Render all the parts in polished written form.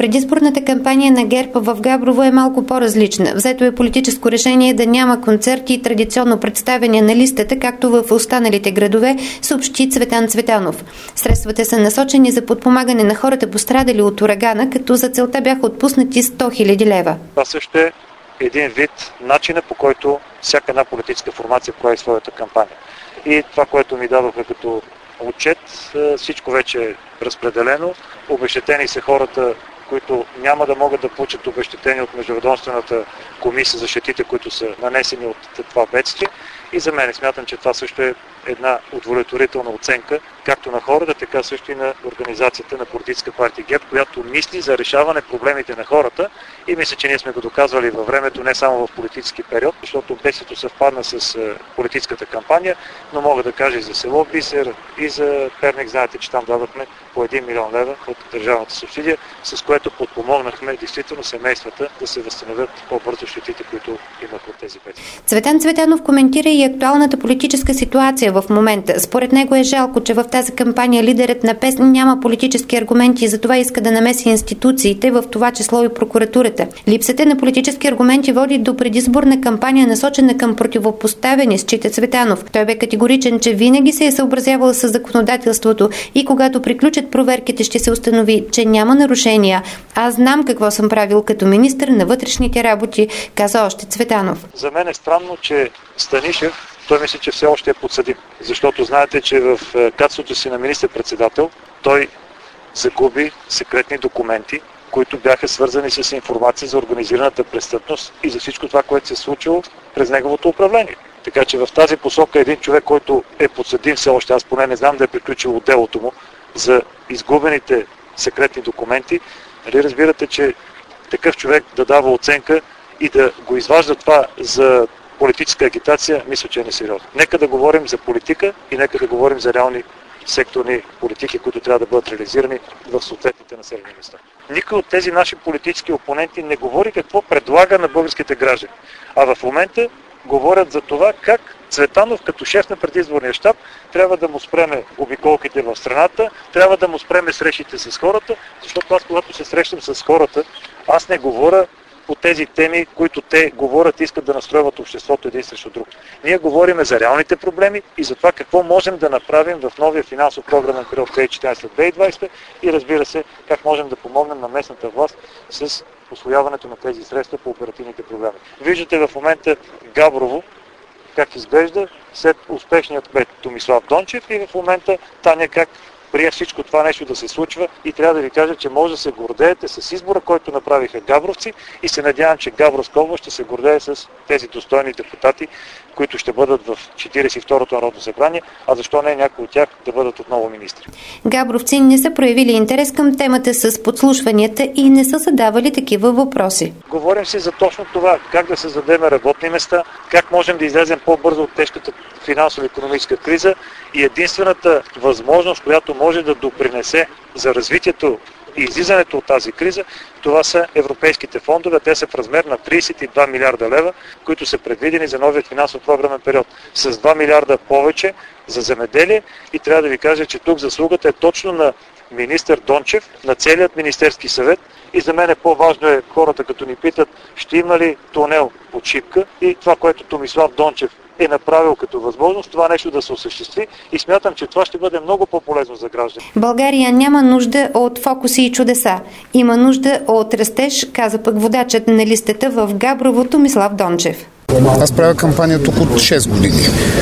Предизборната кампания на ГЕРБ в Габрово е малко по-различна. Взето е политическо решение да няма концерти и традиционно представяне на листата, както в останалите градове, съобщи Цветан Цветанов. Средствата са насочени за подпомагане на хората, пострадали от урагана, като за целта бяха отпуснати 100 000 лева. Това също е един вид начина, по който всяка една политическа формация прави своята кампания. И това, което ми дадоха като отчет, всичко вече е разпределено. Обезщетени са хората, които няма да могат да получат обезщетение от Междуведомствената комисия за щетите, които са нанесени от това бедствие. И за мен смятам, че това също е една удовлетворителна оценка, както на хората, така също и на организацията на политическа партия ГЕРБ, която мисли за решаване проблемите на хората. И мисля, че ние сме го доказвали във времето, не само в политически период, защото бедствието съвпадна с политическата кампания, но мога да кажа и за село Бисер, и за Перник. Знаете, че там дадохме по 1 милион лева от държавната субсидия, с което подпомогнахме действително семействата да се възстановят по-бързо щетите, които имах от тези бедствия. Цветан Цветанов коментира и актуалната политическа ситуация в момента. Според него е жалко, че в тази кампания лидерът на ПЕС няма политически аргументи и затова иска да намеси институциите, в това число и прокуратурата. Липсата на политически аргументи води до предизборна кампания, насочена към противопоставяне, счита Цветанов. Той бе категоричен, че винаги се е съобразявал с законодателството и когато приключат проверките, ще се установи, че няма нарушения. Аз знам какво съм правил като министър на вътрешните работи, каза още Цветанов. За мен е странно, че Станишев, той мисля, че все още е подсъдим, защото знаете, че в качеството си на министър-председател той загуби секретни документи, които бяха свързани с информация за организираната престъпност и за всичко това, което се е случило през неговото управление. Така че в тази посока един човек, който е подсъдим все още, аз поне не знам да е приключило делото му за изгубените секретни документи, нали разбирате, че такъв човек да дава оценка и да го изважда това за политическа агитация, мисля, че е несериозно. Нека да говорим за политика и нека да говорим за реални секторни политики, които трябва да бъдат реализирани в съответните населени места. Никой от тези наши политически опоненти не говори какво предлага на българските граждани. А в момента говорят за това как Цветанов като шеф на предизборния щаб трябва да му спреме обиколките в страната, трябва да му спреме срещите с хората, защото аз когато се срещам с хората, аз не говоря по тези теми, които те говорят и искат да настроят обществото един срещу друг. Ние говорим за реалните проблеми и за това какво можем да направим в новия финансов програмен период 2014-2020 и разбира се, как можем да помогнем на местната власт с усвояването на тези средства по оперативните програми. Виждате в момента Габрово как изглежда след успешният кмет Томислав Дончев и в момента Таня как прие всичко това нещо да се случва и трябва да ви кажа, че може да се гордеете с избора, който направиха габровци и се надявам, че Габровска област ще се гордее с тези достойни депутати, които ще бъдат в 42-то народно събрание, а защо не някои от тях да бъдат отново министри. Габровци не са проявили интерес към темата с подслушванията и не са задавали такива въпроси. Говорим си за точно това, как да създадем работни места, как можем да излезем по-бързо от тежката финансово-икономическа криза и единствената възможност, която може да допринесе за развитието и излизането от тази криза, това са европейските фондове. Те са в размер на 32 милиарда лева, които са предвидени за новият финансов програмен период. С 2 милиарда повече за земеделие и трябва да ви кажа, че тук заслугата е точно на министър Дончев, на целият Министерски съвет и за мен по-важно е хората като ни питат, ще има ли тунел под Шипка и това, което Томислав Дончев е направил като възможност това нещо да се осъществи и смятам, че това ще бъде много по-полезно за граждани. България няма нужда от фокуси и чудеса. Има нужда от растеж, каза пък водачът на листата в Габрово Томислав Дончев. Аз правя кампания тук от 6 години.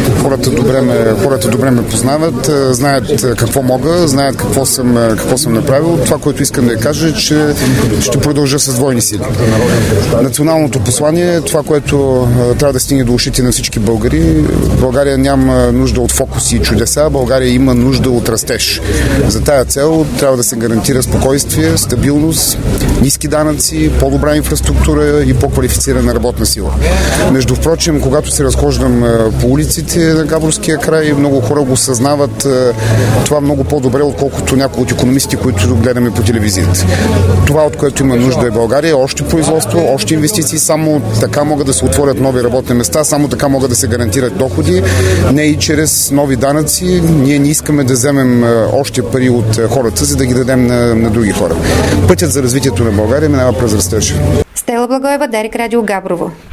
Хората добре ме познават, знаят какво мога, знаят какво съм направил. Това, което искам да кажа, е, че ще продължа с двойни сили. Националното послание е това, което трябва да стигне до ушите на всички българи. България няма нужда от фокуси и чудеса, България има нужда от растеж. За тая цел трябва да се гарантира спокойствие, стабилност, ниски данъци, по-добра инфраструктура и по-квалифицирана работна сила. Между впрочем, когато се разхождам по улиците на Габровския край, много хора го съзнават това много по-добре, отколкото някои от икономистите, които гледаме по телевизията. Това, от което има нужда е България, още производство, още инвестиции, само така могат да се отворят нови работни места, само така могат да се гарантират доходи, не и чрез нови данъци. Ние не искаме да вземем още пари от хората, за да ги дадем на други хора. Пътят за развитието на България минава през растеж. Стела Благоева, Дарик Радио, Габрово.